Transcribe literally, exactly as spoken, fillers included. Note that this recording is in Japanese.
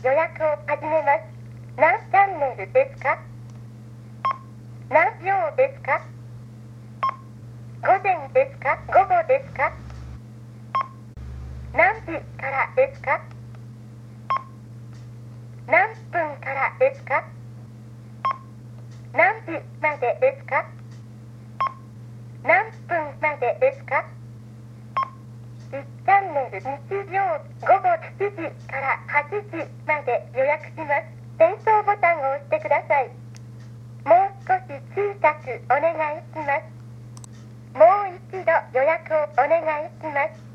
予約を始めます。何チャンネルですか？何秒ですか？午前ですか？午後ですか？何時からですか？何分からですか？何時までですか？何分までですか？いちチャンネル日曜午後しちじからはちじまで予約します。転送ボタンを押してください。もう少し小さくお願いします。もう一度予約をお願いします。